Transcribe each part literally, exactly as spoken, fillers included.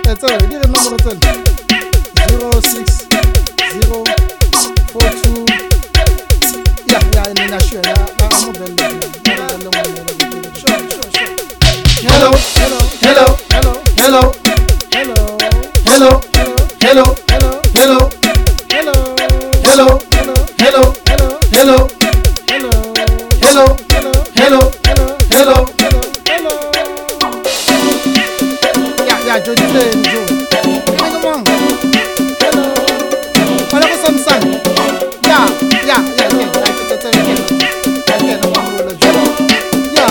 That's all. Give a number ten. Zero six zero four two. Yeah, yeah, in the show. Yeah, I'm a Sure, sure, sure. Hello, hello, hello, hello, hello, hello, hello, hello, hello, hello, hello, hello, hello, hello, hello, hello, hello, hello, hello. Yeah, yeah, Joe, you say, Joe. Hey, come on. Hello. Hello, some sun. Yeah, yeah, yeah, yeah. I can tell you. I can't know what to do. Yeah.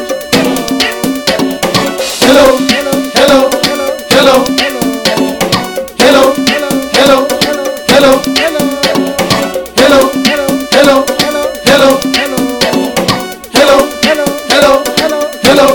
Hello, hello, hello, hello, hello, hello, hello, hello, hello, hello, hello, hello, hello, hello, hello,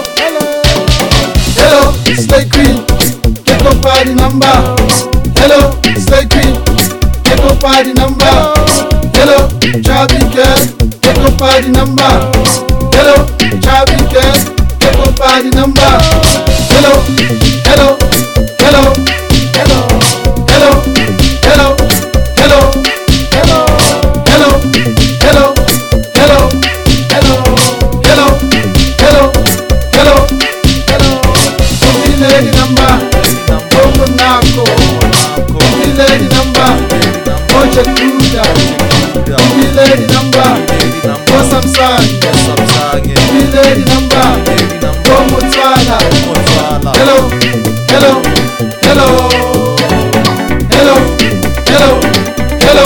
hello, Slay Queen, get up party number. Hello, Slay Queen, get up party number. Hello, Chubby girl, get up party number. Hello, Chubby girl, get up party number. Hello, hello, hello, hello, hello, hello, hello, hello, hello, hello, hello, hello, hello, hello, hello, hello. Coffee lady number, Coco Naco. Coffee lady number, Mocha Kuda. Coffee lady number, Go Samsung. Coffee lady number, Go Motswala. Hello, hello, hello, hello, hello, hello,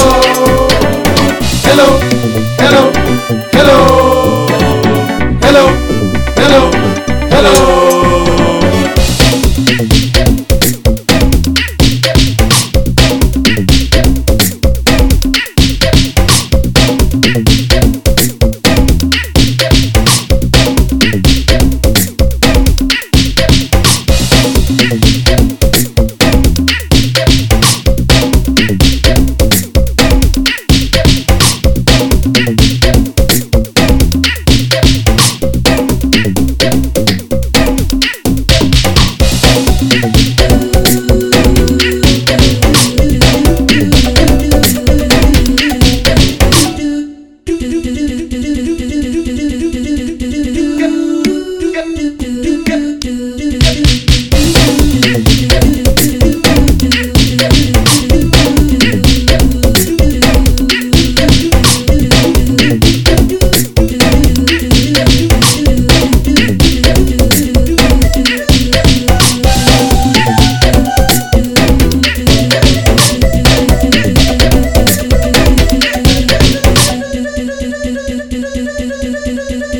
hello, hello, hello, hello, hello, hello.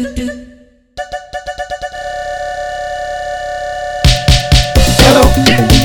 Hello.